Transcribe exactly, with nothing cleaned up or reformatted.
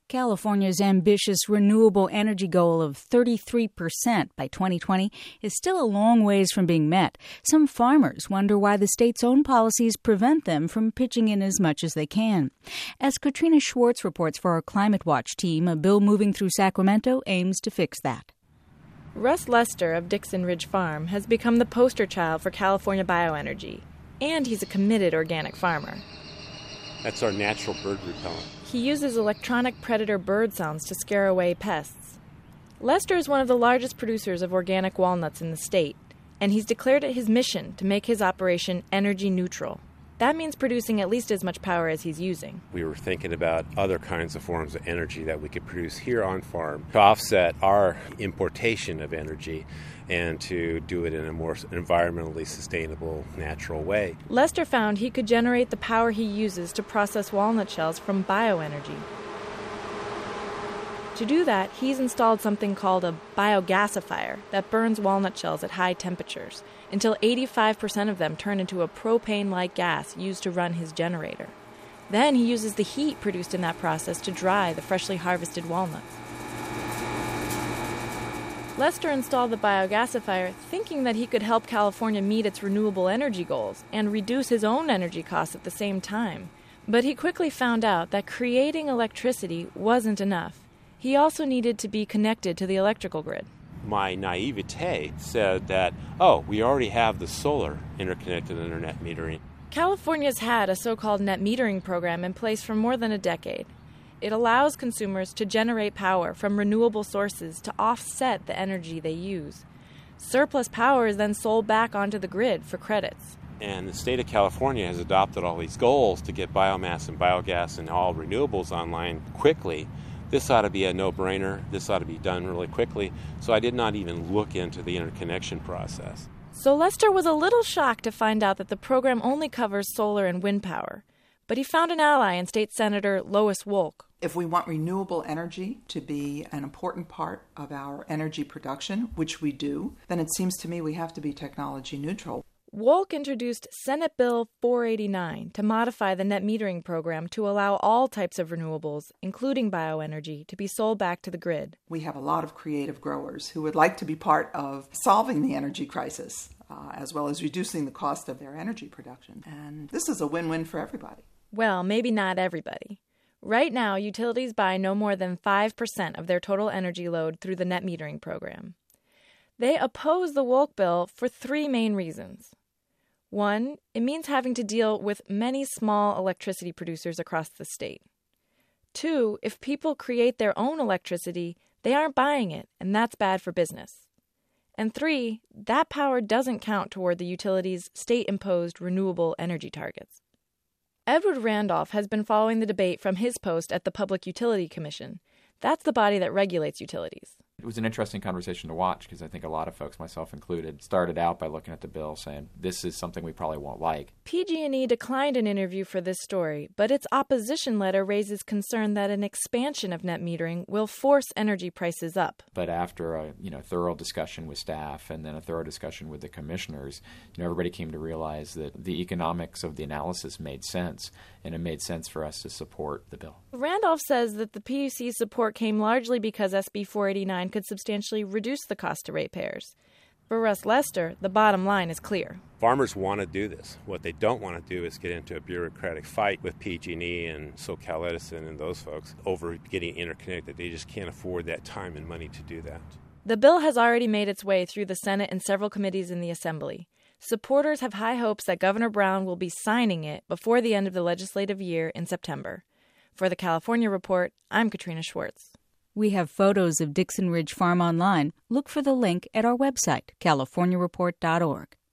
California's ambitious renewable energy goal of thirty-three percent by twenty twenty is still a long ways from being met. Some farmers wonder why the state's own policies prevent them from pitching in as much as they can. As Katrina Schwartz reports for our Climate Watch team, a bill moving through Sacramento aims to fix that. Russ Lester of Dixon Ridge Farm has become the poster child for California bioenergy, and he's a committed organic farmer. That's our natural bird repellent. He uses electronic predator bird sounds to scare away pests. Lester is one of the largest producers of organic walnuts in the state, and he's declared it his mission to make his operation energy neutral. That means producing at least as much power as he's using. We were thinking about other kinds of forms of energy that we could produce here on farm to offset our importation of energy and to do it in a more environmentally sustainable, natural way. Lester found he could generate the power he uses to process walnut shells from bioenergy. To do that, he's installed something called a biogasifier that burns walnut shells at high temperatures until eighty-five percent of them turn into a propane-like gas used to run his generator. Then he uses the heat produced in that process to dry the freshly harvested walnuts. Lester installed the biogasifier thinking that he could help California meet its renewable energy goals and reduce his own energy costs at the same time. But he quickly found out that creating electricity wasn't enough. He also needed to be connected to the electrical grid. My naivete said that, oh, we already have the solar interconnected internet metering. California's had a so-called net metering program in place for more than a decade. It allows consumers to generate power from renewable sources to offset the energy they use. Surplus power is then sold back onto the grid for credits. And the state of California has adopted all these goals to get biomass and biogas and all renewables online quickly. This ought to be a no-brainer. This ought to be done really quickly. So I did not even look into the interconnection process. So Lester was a little shocked to find out that the program only covers solar and wind power. But he found an ally in State Senator Lois Wolk. If we want renewable energy to be an important part of our energy production, which we do, then it seems to me we have to be technology neutral. Wolk introduced Senate Bill four eighty-nine to modify the net metering program to allow all types of renewables, including bioenergy, to be sold back to the grid. We have a lot of creative growers who would like to be part of solving the energy crisis, uh, as well as reducing the cost of their energy production. And this is a win-win for everybody. Well, maybe not everybody. Right now, utilities buy no more than five percent of their total energy load through the net metering program. They oppose the Wolk bill for three main reasons. One, it means having to deal with many small electricity producers across the state. Two, if people create their own electricity, they aren't buying it, and that's bad for business. And three, that power doesn't count toward the utility's state-imposed renewable energy targets. Edward Randolph has been following the debate from his post at the Public Utility Commission. That's the body that regulates utilities. It was an interesting conversation to watch because I think a lot of folks, myself included, started out by looking at the bill saying, this is something we probably won't like. P G and E declined an interview for this story, but its opposition letter raises concern that an expansion of net metering will force energy prices up. But after a you know thorough discussion with staff and then a thorough discussion with the commissioners, you know everybody came to realize that the economics of the analysis made sense, and it made sense for us to support the bill. Randolph says that the P U C's support came largely because S B four eighty-nine could substantially reduce the cost to ratepayers. For Russ Lester, the bottom line is clear. Farmers want to do this. What they don't want to do is get into a bureaucratic fight with P G and E and SoCal Edison and those folks over getting interconnected. They just can't afford that time and money to do that. The bill has already made its way through the Senate and several committees in the Assembly. Supporters have high hopes that Governor Brown will be signing it before the end of the legislative year in September. For the California Report, I'm Katrina Schwartz. We have photos of Dixon Ridge Farm online. Look for the link at our website, california report dot org.